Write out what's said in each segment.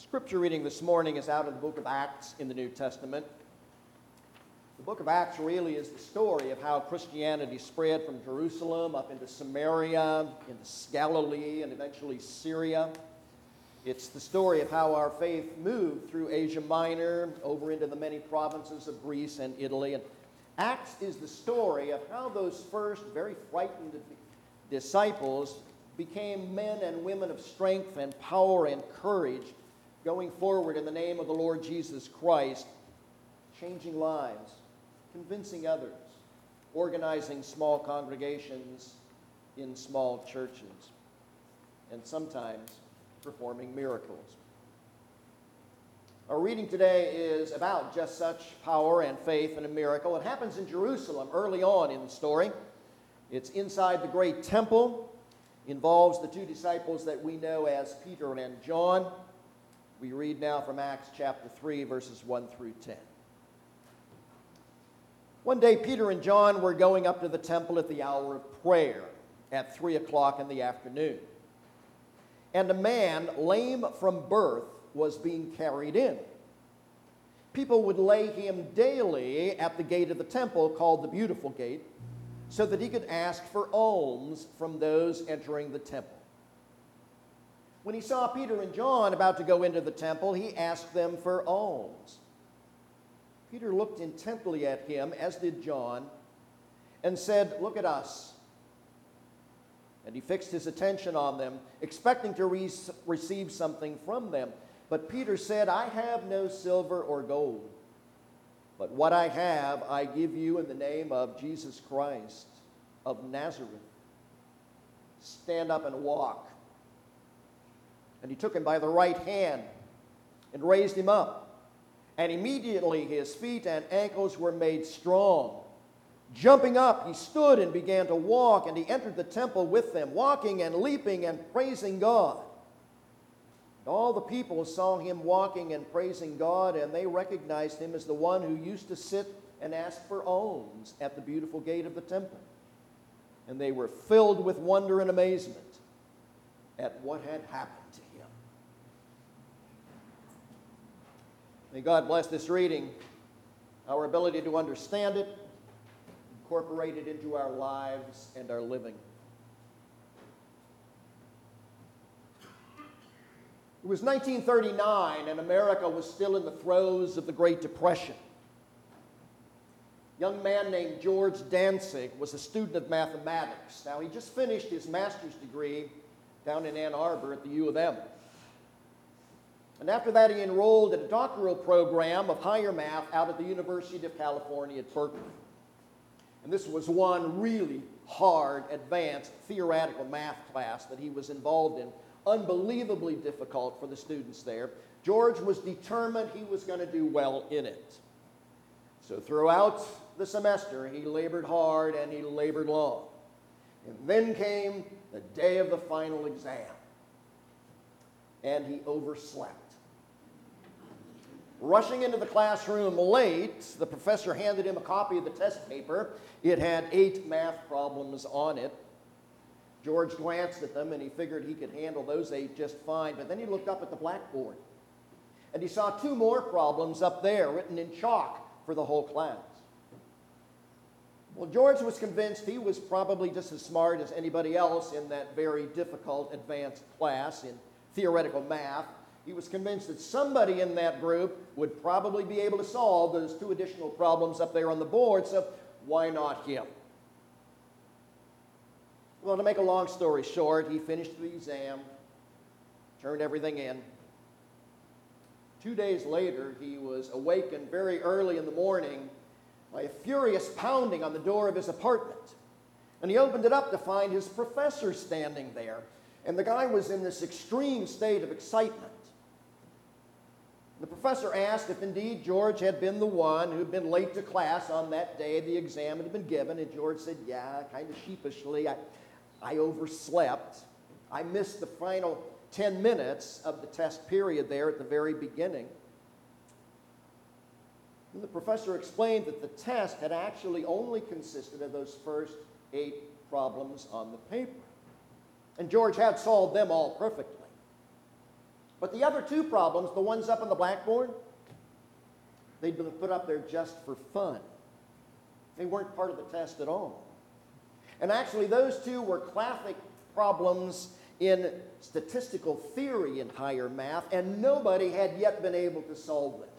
Scripture reading this morning is out of the book of Acts in the New Testament. The book of Acts really is the story of how Christianity spread from Jerusalem up into Samaria, into Galilee, and eventually Syria. It's the story of how our faith moved through Asia Minor, over into the many provinces of Greece and Italy. And Acts is the story of how those first very frightened disciples became men and women of strength and power and courage, going forward in the name of the Lord Jesus Christ, changing lives, convincing others, organizing small congregations in small churches, and sometimes performing miracles. Our reading today is about just such power and faith in a miracle. It happens in Jerusalem early on in the story. It's inside the great temple, involves the two disciples that we know as Peter and John. We read now from Acts chapter 3, verses 1 through 10. One day, Peter and John were going up to the temple at the hour of prayer at 3 o'clock in the afternoon. And a man, lame from birth, was being carried in. People would lay him daily at the gate of the temple, called the Beautiful Gate, so that he could ask for alms from those entering the temple. When he saw Peter and John about to go into the temple, he asked them for alms. Peter looked intently at him, as did John, and said, "Look at us." And he fixed his attention on them, expecting to receive something from them. But Peter said, "I have no silver or gold, but what I have I give you in the name of Jesus Christ of Nazareth. Stand up and walk." And he took him by the right hand and raised him up. And immediately his feet and ankles were made strong. Jumping up, he stood and began to walk, and he entered the temple with them, walking and leaping and praising God. And all the people saw him walking and praising God, and they recognized him as the one who used to sit and ask for alms at the Beautiful Gate of the temple. And they were filled with wonder and amazement at what had happened to him. May God bless this reading, our ability to understand it, incorporate it into our lives and our living. It was 1939, and America was still in the throes of the Great Depression. A young man named George Dantzig was a student of mathematics. Now, he just finished his master's degree down in Ann Arbor at the U of M. And after that, he enrolled in a doctoral program of higher math out at the University of California at Berkeley. And this was one really hard, advanced, theoretical math class that he was involved in, unbelievably difficult for the students there. George was determined he was going to do well in it. So throughout the semester, he labored hard and he labored long. And then came the day of the final exam, and he overslept. Rushing into the classroom late, the professor handed him a copy of the test paper. It had 8 math problems on it. George glanced at them, and he figured he could handle those 8 just fine. But then he looked up at the blackboard, and he saw 2 more problems up there written in chalk for the whole class. Well, George was convinced he was probably just as smart as anybody else in that very difficult advanced class in theoretical math. He was convinced that somebody in that group would probably be able to solve those 2 additional problems up there on the board, so why not him? Well, to make a long story short, he finished the exam, turned everything in. 2 days later, he was awakened very early in the morning by a furious pounding on the door of his apartment. And he opened it up to find his professor standing there. And the guy was in this extreme state of excitement. The professor asked if indeed George had been the one who'd been late to class on that day the exam had been given. And George said, "Yeah," kind of sheepishly, I overslept. I missed the final 10 minutes of the test period there at the very beginning." And the professor explained that the test had actually only consisted of those first 8 problems on the paper. And George had solved them all perfectly. But the other two problems, the ones up on the blackboard, they'd been put up there just for fun. They weren't part of the test at all. And actually, those two were classic problems in statistical theory in higher math, and nobody had yet been able to solve them.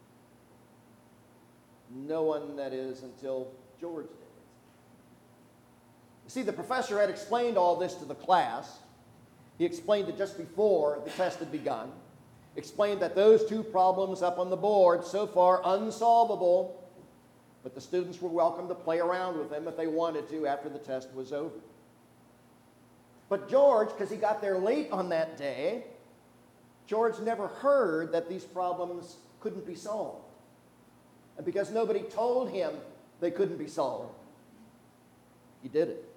No one, that is, until George did it. You see, the professor had explained all this to the class. He explained it just before the test had begun. Explained that those two problems up on the board, so far unsolvable, but the students were welcome to play around with them if they wanted to after the test was over. But George, because he got there late on that day, George never heard that these problems couldn't be solved. And because nobody told him they couldn't be solved, he did it.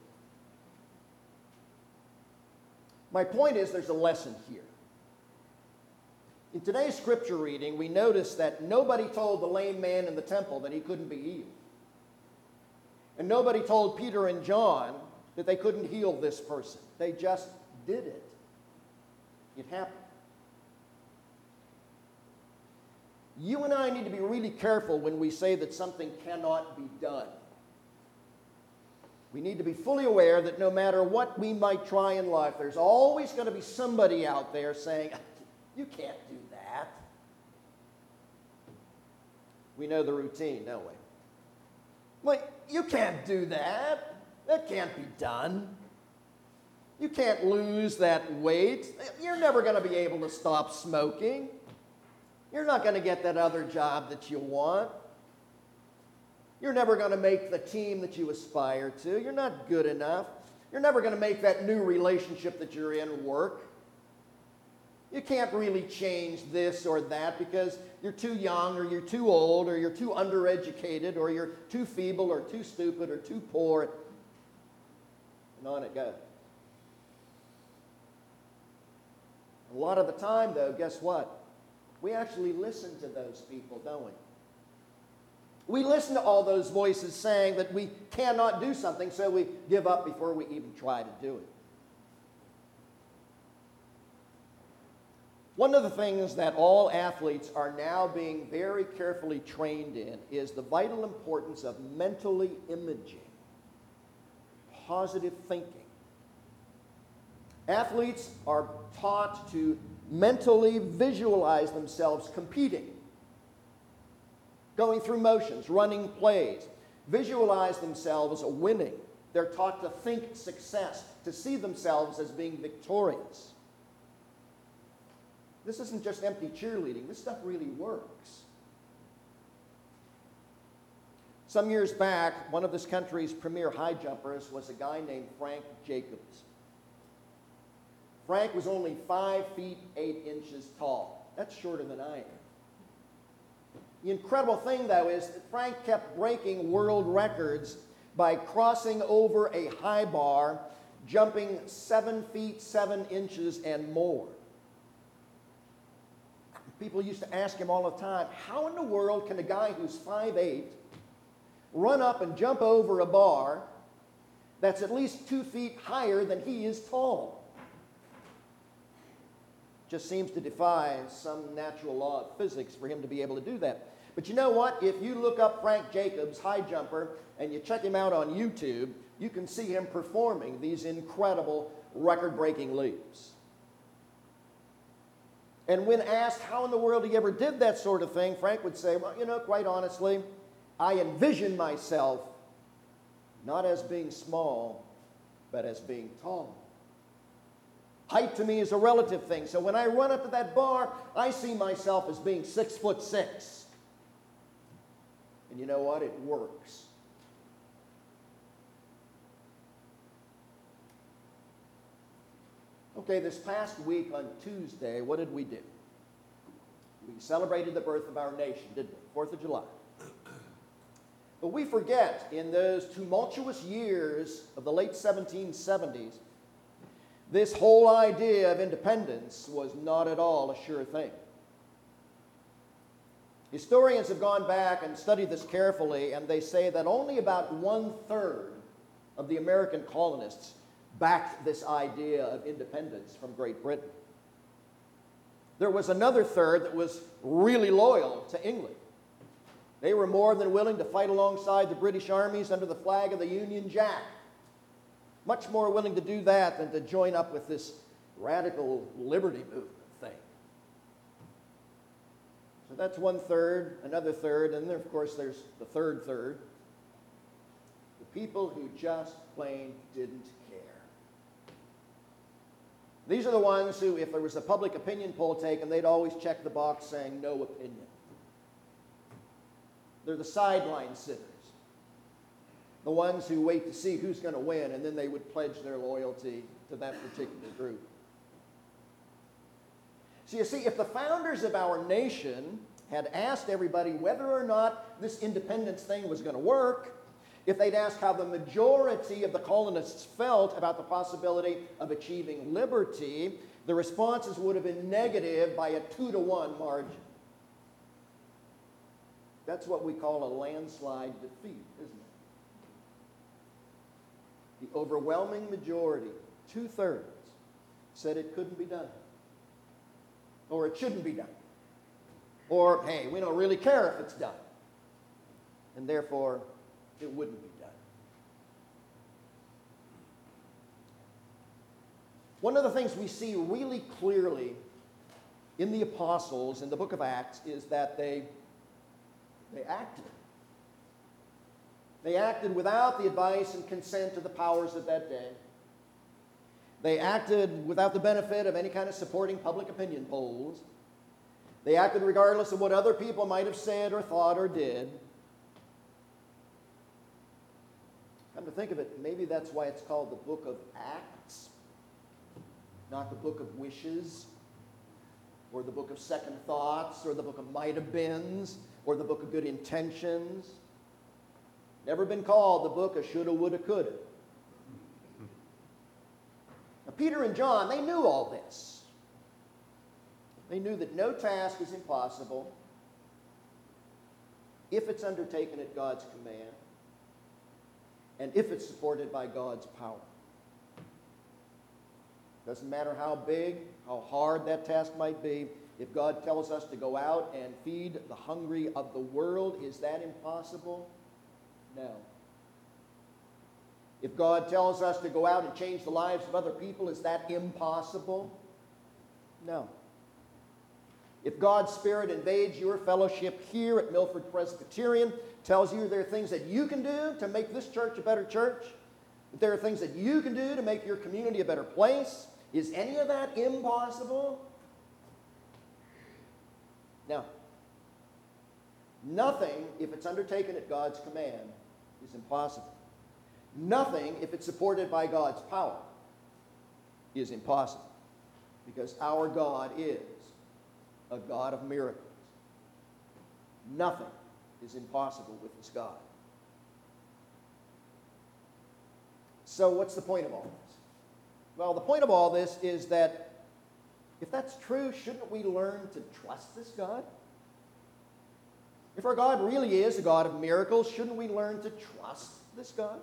My point is, there's a lesson here. In today's scripture reading, we notice that nobody told the lame man in the temple that he couldn't be healed. And nobody told Peter and John that they couldn't heal this person. They just did it. It happened. You and I need to be really careful when we say that something cannot be done. We need to be fully aware that no matter what we might try in life, there's always going to be somebody out there saying, you can't do that. We know the routine, don't we? Well, you can't do that. That can't be done. You can't lose that weight. You're never going to be able to stop smoking. You're not going to get that other job that you want. You're never going to make the team that you aspire to. You're not good enough. You're never going to make that new relationship that you're in work. You can't really change this or that because you're too young or you're too old or you're too undereducated or you're too feeble or too stupid or too poor. And on it goes. A lot of the time, though, guess what? We actually listen to those people, don't we? We listen to all those voices saying that we cannot do something, so we give up before we even try to do it. One of the things that all athletes are now being very carefully trained in is the vital importance of mentally imaging, positive thinking. Athletes are taught to mentally visualize themselves competing, going through motions, running plays, visualize themselves winning. They're taught to think success, to see themselves as being victorious. This isn't just empty cheerleading. This stuff really works. Some years back, one of this country's premier high jumpers was a guy named Frank Jacobs. Frank was only 5 feet 8 inches tall. That's shorter than I am. The incredible thing, though, is that Frank kept breaking world records by crossing over a high bar, jumping 7 feet 7 inches and more. People used to ask him all the time, how in the world can a guy who's 5'8" run up and jump over a bar that's at least 2 feet higher than he is tall? Just seems to defy some natural law of physics for him to be able to do that. But you know what? If you look up Frank Jacobs, high jumper, and you check him out on YouTube, you can see him performing these incredible record-breaking leaps. And when asked how in the world he ever did that sort of thing, Frank would say, well, you know, quite honestly, I envision myself not as being small, but as being tall. Height to me is a relative thing. So when I run up to that bar, I see myself as being 6'6". And you know what? It works. Okay, this past week on Tuesday, what did we do? We celebrated the birth of our nation, didn't we? 4th of July. But we forget, in those tumultuous years of the late 1770s, this whole idea of independence was not at all a sure thing. Historians have gone back and studied this carefully, and they say that only about 1/3 of the American colonists backed this idea of independence from Great Britain. There was another third that was really loyal to England. They were more than willing to fight alongside the British armies under the flag of the Union Jack. Much more willing to do that than to join up with this radical liberty movement thing. So that's one third, another third, and then of course there's the third. The people who just plain didn't care. These are the ones who, if there was a public opinion poll taken, they'd always check the box saying no opinion. They're the sideline sitters. The ones who wait to see who's going to win, and then they would pledge their loyalty to that particular group. So you see, if the founders of our nation had asked everybody whether or not this independence thing was going to work, if they'd asked how the majority of the colonists felt about the possibility of achieving liberty, the responses would have been negative by a 2-to-1 margin. That's what we call a landslide defeat, isn't it? The overwhelming majority, 2/3, said it couldn't be done. Or it shouldn't be done. Or, hey, we don't really care if it's done. And therefore, it wouldn't be done. One of the things we see really clearly in the apostles in the book of Acts is that they acted. They acted without the advice and consent of the powers of that day. They acted without the benefit of any kind of supporting public opinion polls. They acted regardless of what other people might have said or thought or did. Come to think of it, maybe that's why it's called the book of Acts, not the book of wishes, or the book of second thoughts, or the book of might have beens, or the book of good intentions. Never been called the book of shoulda, woulda, coulda. Now, Peter and John, they knew all this. They knew that no task is impossible if it's undertaken at God's command and if it's supported by God's power. Doesn't matter how big, how hard that task might be. If God tells us to go out and feed the hungry of the world, is that impossible? No. If God tells us to go out and change the lives of other people, is that impossible? No. If God's Spirit invades your fellowship here at Milford Presbyterian, tells you there are things that you can do to make this church a better church, if there are things that you can do to make your community a better place, is any of that impossible? No. Nothing, if it's undertaken at God's command, is impossible. Nothing, if it's supported by God's power, is impossible. Because our God is a God of miracles. Nothing is impossible with this God. So what's the point of all this? Well, the point of all this is that if that's true, shouldn't we learn to trust this God? If our God really is a God of miracles, shouldn't we learn to trust this God?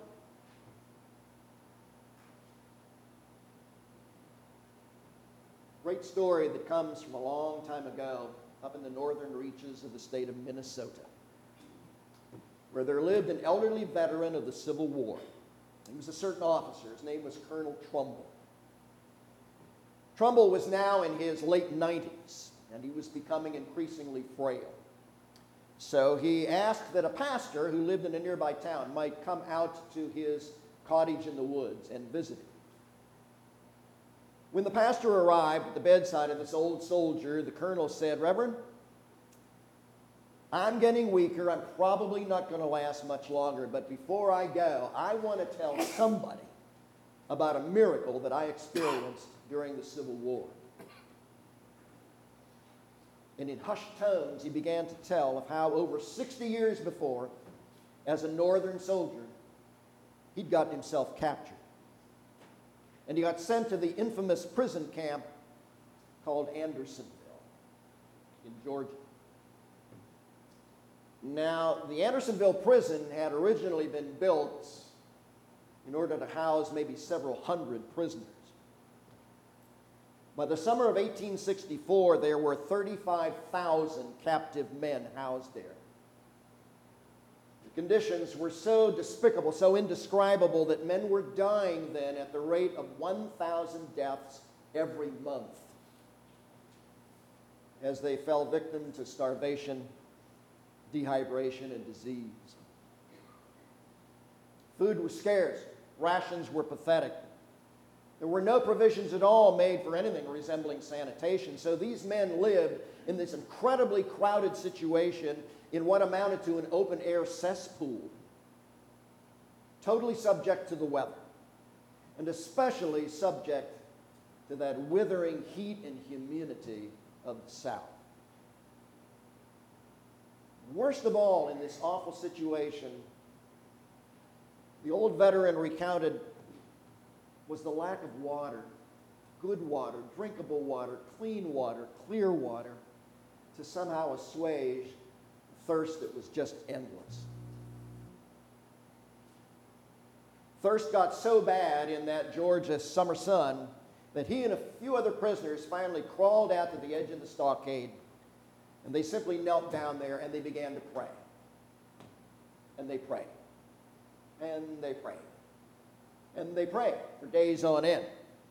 Great story that comes from a long time ago up in the northern reaches of the state of Minnesota, where there lived an elderly veteran of the Civil War. He was a certain officer. His name was Colonel Trumbull. Trumbull was now in his late 90s, and he was becoming increasingly frail. So he asked that a pastor who lived in a nearby town might come out to his cottage in the woods and visit him. When the pastor arrived at the bedside of this old soldier, the colonel said, "Reverend, I'm getting weaker. I'm probably not going to last much longer, but before I go, I want to tell somebody about a miracle that I experienced during the Civil War." And in hushed tones, he began to tell of how over 60 years before, as a northern soldier, he'd gotten himself captured. And he got sent to the infamous prison camp called Andersonville in Georgia. Now, the Andersonville prison had originally been built in order to house maybe several hundred prisoners. By the summer of 1864, there were 35,000 captive men housed there. The conditions were so despicable, so indescribable, that men were dying then at the rate of 1,000 deaths every month as they fell victim to starvation, dehydration, and disease. Food was scarce. Rations were pathetic. There were no provisions at all made for anything resembling sanitation, so these men lived in this incredibly crowded situation in what amounted to an open-air cesspool, totally subject to the weather, and especially subject to that withering heat and humidity of the South. Worst of all, in this awful situation, the old veteran recounted was the lack of water, good water, drinkable water, clean water, clear water, to somehow assuage a thirst that was just endless. Thirst got so bad in that Georgia summer sun that he and a few other prisoners finally crawled out to the edge of the stockade, and they simply knelt down there and they began to pray. And they prayed. And they prayed. And they prayed for days on end.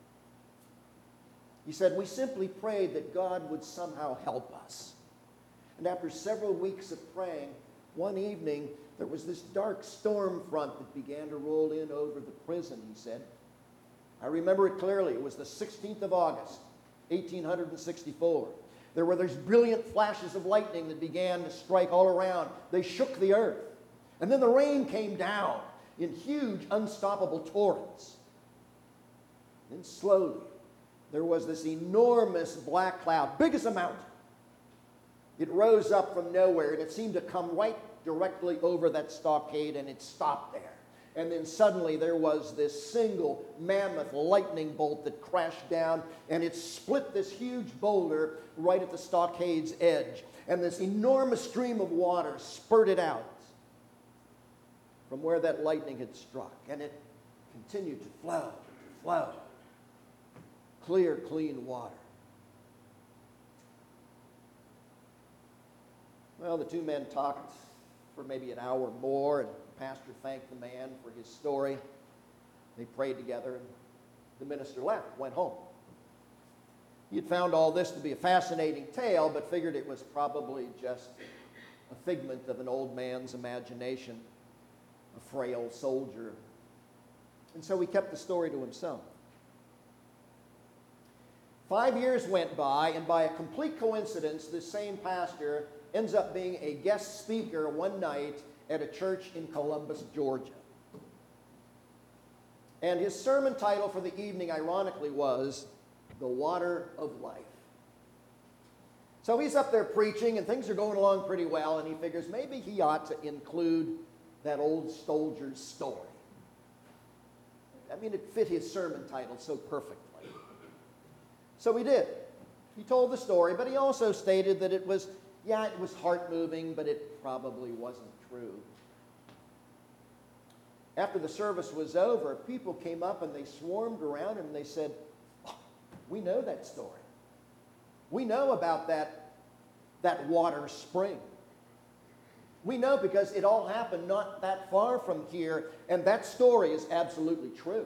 He said, we simply prayed that God would somehow help us. And after several weeks of praying, one evening there was this dark storm front that began to roll in over the prison, he said. I remember it clearly. It was the 16th of August, 1864. There were these brilliant flashes of lightning that began to strike all around. They shook the earth. And then the rain came down in huge, unstoppable torrents. Then slowly, there was this enormous black cloud, big as a mountain. It rose up from nowhere, and it seemed to come right directly over that stockade, and it stopped there. And then suddenly there was this single mammoth lightning bolt that crashed down, and it split this huge boulder right at the stockade's edge. And this enormous stream of water spurted out from where that lightning had struck, and it continued to flow. Clear, clean water. Well, the two men talked for maybe an hour more, and the pastor thanked the man for his story. They prayed together, and the minister left, went home. He had found all this to be a fascinating tale, but figured it was probably just a figment of an old man's imagination, a frail soldier. And so he kept the story to himself. 5 years went by, and by a complete coincidence, this same pastor ends up being a guest speaker one night at a church in Columbus, Georgia. And his sermon title for the evening, ironically, was The Water of Life. So he's up there preaching, and things are going along pretty well, and he figures maybe he ought to include that old soldier's story. I mean, it fit his sermon title so perfectly. So he did. He told the story, but he also stated that it was heart-moving, but it probably wasn't true. After the service was over, people came up and they swarmed around him and they said, oh, we know that story. We know about that water spring. We know because it all happened not that far from here, and that story is absolutely true.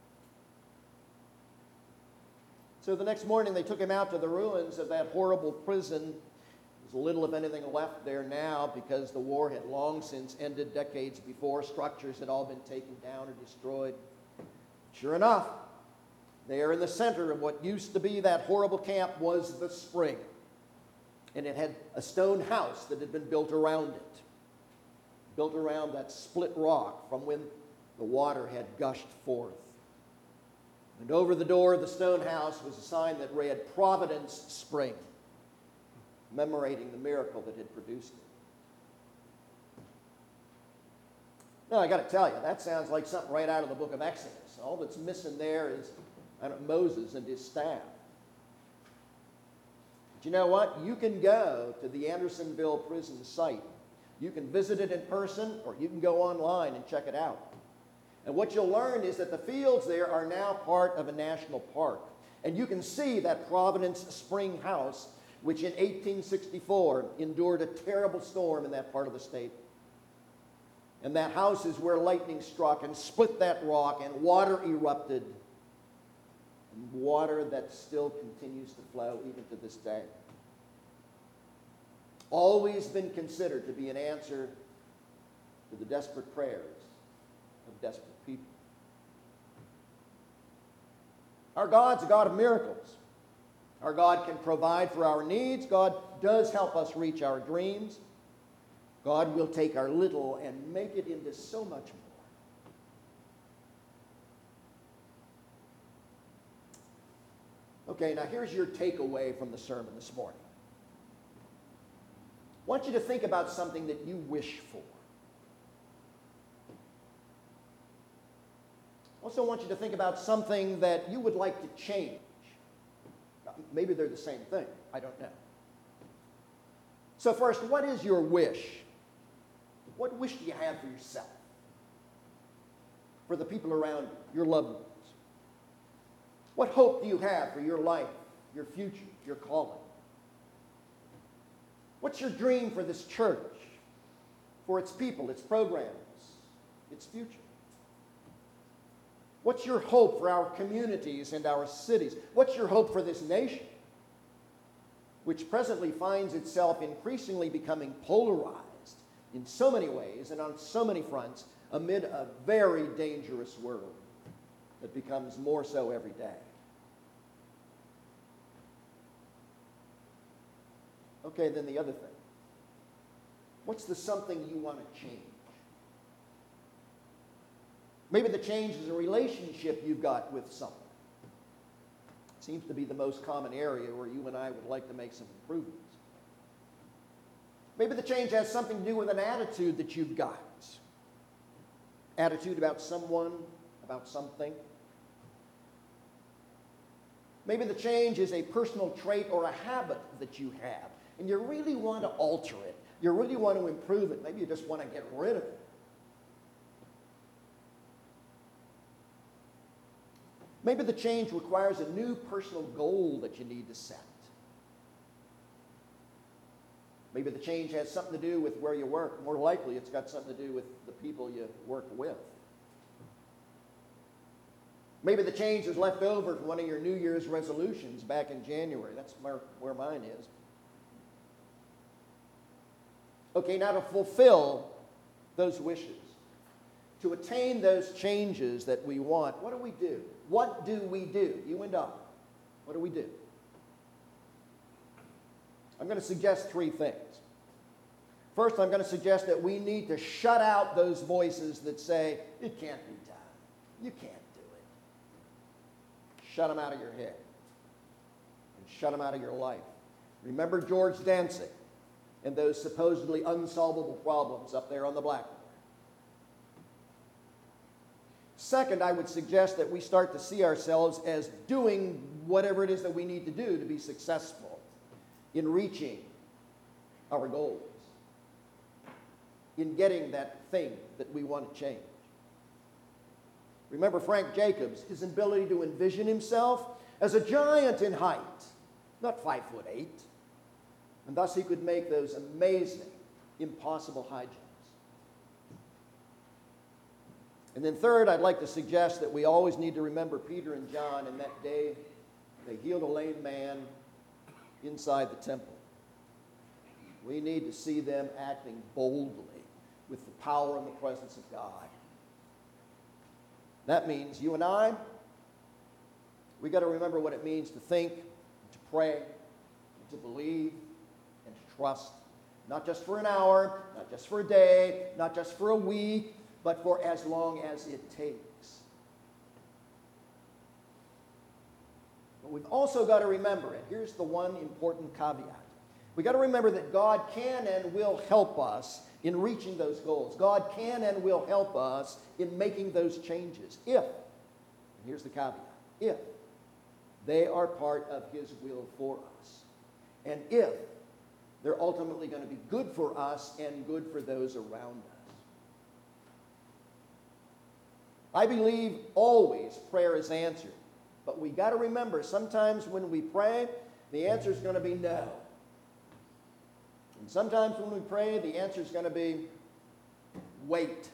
So the next morning they took him out to the ruins of that horrible prison. There's little, if anything, left there now because the war had long since ended decades before. Structures had all been taken down or destroyed. Sure enough, there in the center of what used to be that horrible camp was the spring. And it had a stone house that had been built around it, built around that split rock from when the water had gushed forth. And over the door of the stone house was a sign that read, Providence Spring, commemorating the miracle that had produced it. Now, I got to tell you, that sounds like something right out of the book of Exodus. All that's missing there is Moses and his staff. But you know what? You can go to the Andersonville prison site. You can visit it in person, or you can go online and check it out. And what you'll learn is that the fields there are now part of a national park. And you can see that Providence Spring House, which in 1864 endured a terrible storm in that part of the state. And that house is where lightning struck and split that rock, and water erupted. And water that still continues to flow even to this day. Always been considered to be an answer to the desperate prayers of desperate people. Our God's a God of miracles. Our God can provide for our needs. God does help us reach our dreams. God will take our little and make it into so much more. Okay, now here's your takeaway from the sermon this morning. I want you to think about something that you wish for. Also want you to think about something that you would like to change. Maybe they're the same thing. I don't know. So first, what is your wish? What wish do you have for yourself? For the people around you, your loved ones? What hope do you have for your life, your future, your calling? What's your dream for this church, for its people, its programs, its future? What's your hope for our communities and our cities? What's your hope for this nation, which presently finds itself increasingly becoming polarized in so many ways and on so many fronts amid a very dangerous world that becomes more so every day? Okay, then the other thing. What's the something you want to change? Maybe the change is a relationship you've got with someone. It seems to be the most common area where you and I would like to make some improvements. Maybe the change has something to do with an attitude that you've got. Attitude about someone, about something. Maybe the change is a personal trait or a habit that you have, and you really want to alter it. You really want to improve it. Maybe you just want to get rid of it. Maybe the change requires a new personal goal that you need to set. Maybe the change has something to do with where you work. More likely, it's got something to do with the people you work with. Maybe the change is left over from one of your New Year's resolutions back in January. That's where mine is. Okay, now to fulfill those wishes, to attain those changes that we want, what do we do? What do we do? You and I. What do we do? I'm going to suggest three things. First, I'm going to suggest that we need to shut out those voices that say, it can't be done. You can't do it. Shut them out of your head. And shut them out of your life. Remember George Danzig and those supposedly unsolvable problems up there on the blackboard. Second, I would suggest that we start to see ourselves as doing whatever it is that we need to do to be successful in reaching our goals, in getting that thing that we want to change. Remember Frank Jacobs, his ability to envision himself as a giant in height, not 5'8", and thus he could make those amazing, impossible high jumps. And then third, I'd like to suggest that we always need to remember Peter and John in that day. They healed a lame man inside the temple. We need to see them acting boldly with the power and the presence of God. That means you and I, we got to remember what it means to think, to pray, to believe, and to trust. Not just for an hour, not just for a day, not just for a week, but for as long as it takes. But we've also got to remember, and here's the one important caveat. We've got to remember that God can and will help us in reaching those goals. God can and will help us in making those changes if, and here's the caveat, if they are part of His will for us. And if they're ultimately going to be good for us and good for those around us. I believe always prayer is answered But we got to remember, sometimes when we pray, the answer is going to be no. And sometimes when we pray, the answer is going to be wait.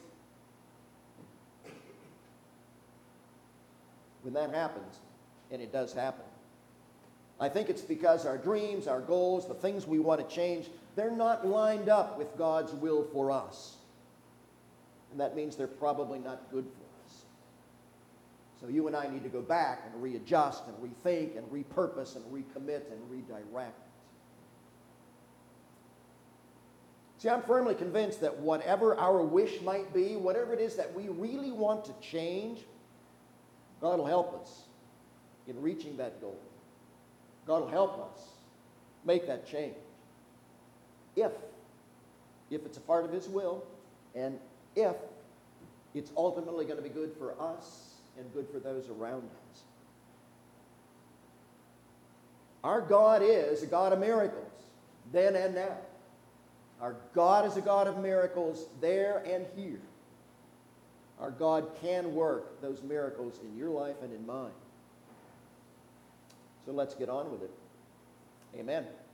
When that happens, and it does happen, I think it's because our dreams, our goals, the things we want to change, they're not lined up with God's will for us. And that means they're probably not good for us. So you and I need to go back and readjust and rethink and repurpose and recommit and redirect. See, I'm firmly convinced that whatever our wish might be, whatever it is that we really want to change, God will help us in reaching that goal. God will help us make that change. If it's a part of His will, and if it's ultimately going to be good for us and good for those around us. Our God is a God of miracles, then and now. Our God is a God of miracles there and here. Our God can work those miracles in your life and in mine. So let's get on with it. Amen.